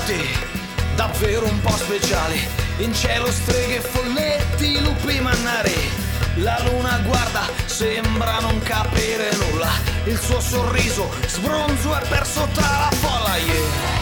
notti davvero un po' speciali, in cielo streghe, folletti, lupi mannari. La luna guarda, sembra non capire nulla, il suo sorriso sbronzo è perso tra la folla, yeah.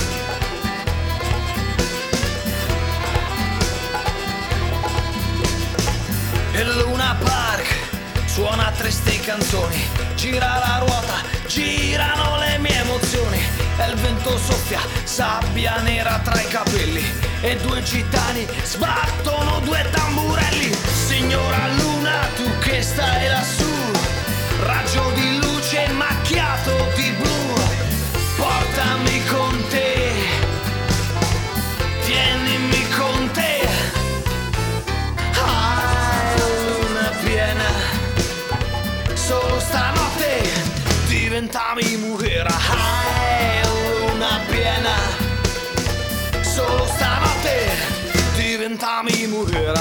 Il Luna Park suona triste canzoni, gira la ruota, girano le mie emozioni. E il vento soffia, sabbia nera tra i capelli, e due gitani sbattono due tamburelli. Signora Luna, tu che stai lassù, raggio di luce macchiato di blu, portami con te, tienimi con te. Solo stanotte diventami mujer, luna piena. Solo stanotte diventami mujer.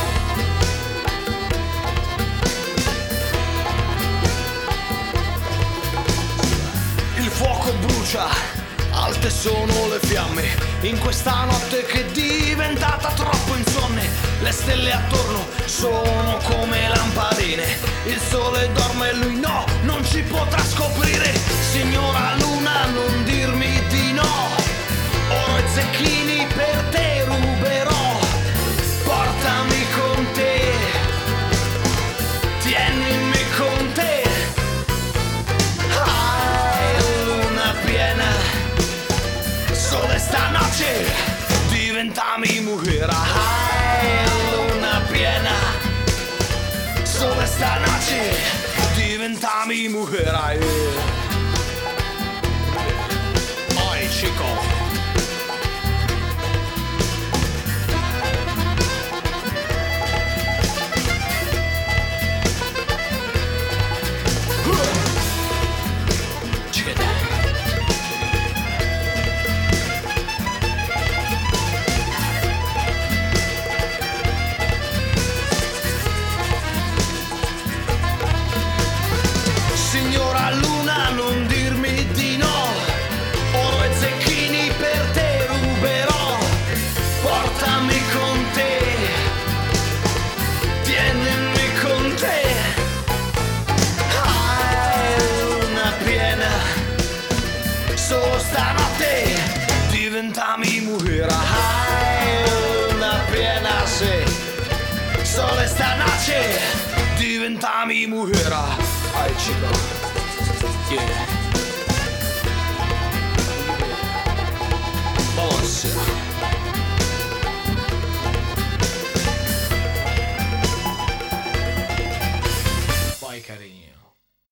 Il fuoco brucia, alte sono le fiamme, in questa notte che è diventata troppo insonne. Le stelle attorno sono come lampadine, il sole dorme e lui no, non ci potrà scoprire. Signora Luna, non dirmi di no, oro e zecchini per te ruberò. Portami con te, tienimi con te. Luna piena, sole stanotte diventami mujer. Luna piena, sole stanotte diventami mujer. Ay, chico. Signora Luna, non dirmi di no, oro e zecchini per te ruberò. Portami con te, tienimi con te. Luna piena, solo stanotte diventami mujer. Luna piena, sì, solo stanotte diventami mujer. Ay, chico. Yeah.